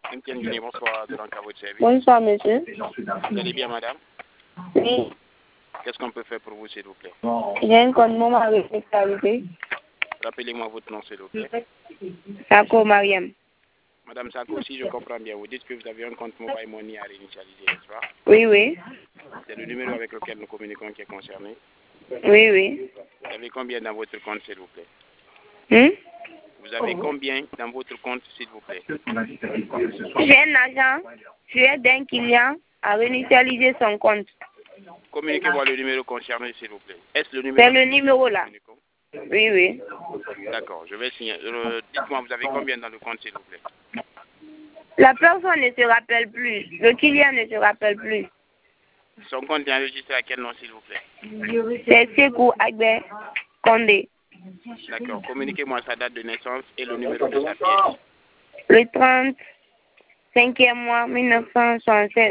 Guinée, bonsoir, de l'encre à votre service. Bonsoir, monsieur. Vous allez bien, madame? Oui. Qu'est-ce qu'on peut faire pour vous, s'il vous plaît? J'ai un compte moment avec responsabilité. Rappelez-moi votre nom, s'il vous plaît. Sako Mariam. Madame Sako, si je comprends bien, vous dites que vous avez un compte Mobile Money à réinitialiser, n'est-ce pas? Oui, oui. C'est le numéro avec lequel nous communiquons qui est concerné. Oui, oui. Vous avez combien dans votre compte, s'il vous plaît? Vous avez combien dans votre compte, s'il vous plaît? J'ai un agent, je suis d'un client à réinitialiser son compte. Communiquez-moi le numéro concerné, s'il vous plaît. Est-ce le numéro? C'est le numéro là. Oui, oui. D'accord, je vais signer. Dites-moi, vous avez combien dans le compte, s'il vous plaît? La personne ne se rappelle plus. Le client ne se rappelle plus. Son compte est enregistré à quel nom, s'il vous plaît? C'est Sekou Agbe Condé. D'accord, communiquez-moi sa date de naissance et le numéro de sa pièce. Le 35e mois 1976.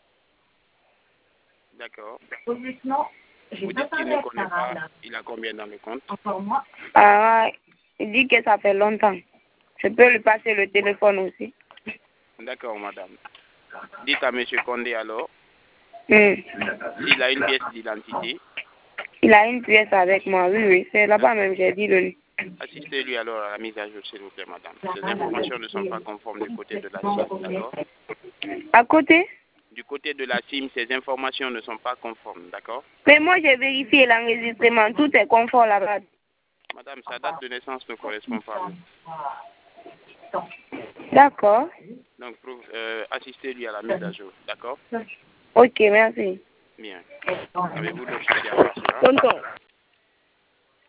D'accord. Vous dites qu'il ne connaît pas, il a combien dans le compte? Ah, il dit que ça fait longtemps. Je peux lui passer le téléphone aussi. D'accord, madame. Dites à monsieur Condé alors, s'il a une pièce d'identité. Il a une pièce avec moi, oui, oui. C'est là-bas même, j'ai dit le lui. Assistez-lui alors à la mise à jour, s'il vous plaît, madame. Ces informations ne sont pas conformes du côté de la CIM, d'accord? À côté? Du côté de la CIM, ces informations ne sont pas conformes, d'accord? Mais moi, j'ai vérifié l'enregistrement. Tout est conforme là-bas. Madame, sa date de naissance ne correspond pas. D'accord. Donc, assistez-lui à la mise à jour, d'accord? Ok, merci. Bien. Avez-vous d'autres questions à part cela? Tonton.